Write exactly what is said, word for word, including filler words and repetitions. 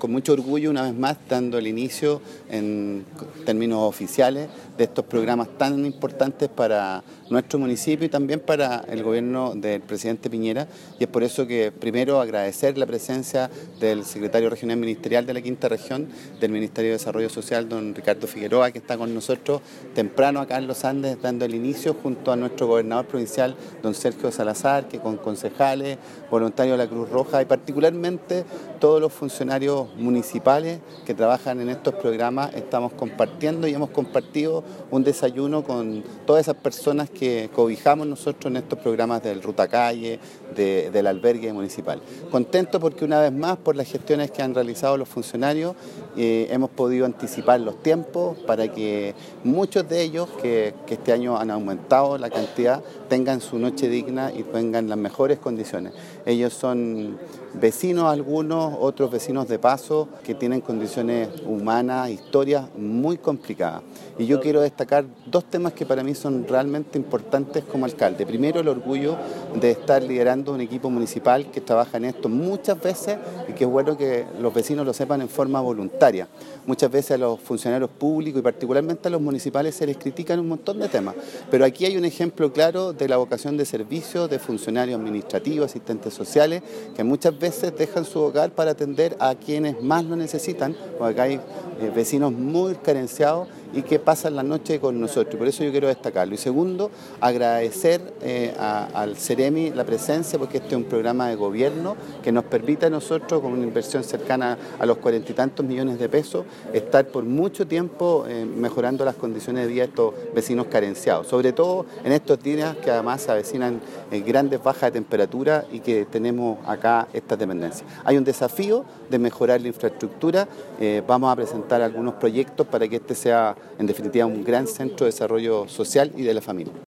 con mucho orgullo, una vez más, dando el inicio en términos oficiales de estos programas tan importantes para nuestro municipio y también para el gobierno del presidente Piñera. Y es por eso que primero agradecer la presencia del secretario regional ministerial de la Quinta Región, del Ministerio de Desarrollo Social, don Ricardo Figueroa, que está con nosotros temprano acá en Los Andes, dando el inicio junto a nuestro gobernador provincial, don Sergio Salazar, que con concejales, voluntarios de la Cruz Roja y particularmente todos los funcionarios municipales que trabajan en estos programas, estamos compartiendo y hemos compartido un desayuno con todas esas personas que cobijamos nosotros en estos programas del Ruta Calle, de, del albergue municipal. Contento porque una vez más, por las gestiones que han realizado los funcionarios, eh, hemos podido anticipar los tiempos para que muchos de ellos, que, que este año han aumentado la cantidad, tengan su noche digna y tengan las mejores condiciones. Ellos son vecinos algunos, otros vecinos de paso, que tienen condiciones humanas, historias muy complicadas. Y yo quiero destacar dos temas que para mí son realmente importantes como alcalde. Primero, el orgullo de estar liderando un equipo municipal que trabaja en esto muchas veces y que es bueno que los vecinos lo sepan en forma voluntaria. Muchas veces a los funcionarios públicos y particularmente a los municipales se les critican un montón de temas, pero aquí hay un ejemplo claro de la vocación de servicio de funcionarios administrativos, asistentes sociales, que muchas veces dejan su hogar para atender a quienes más lo necesitan, porque acá hay eh, vecinos muy carenciados y que pasan la noche con nosotros, por eso yo quiero destacarlo. Y segundo, agradecer eh, a, al Ceremi la presencia, porque este es un programa de gobierno que nos permite a nosotros, con una inversión cercana a los cuarenta y tantos millones de pesos, estar por mucho tiempo eh, mejorando las condiciones de vida de estos vecinos carenciados, sobre todo en estos días que además se avecinan eh, grandes bajas de temperatura y que tenemos acá estas dependencias. Hay un desafío de mejorar la infraestructura, eh, vamos a presentar algunos proyectos para que este sea en definitiva un gran centro de desarrollo social y de la familia.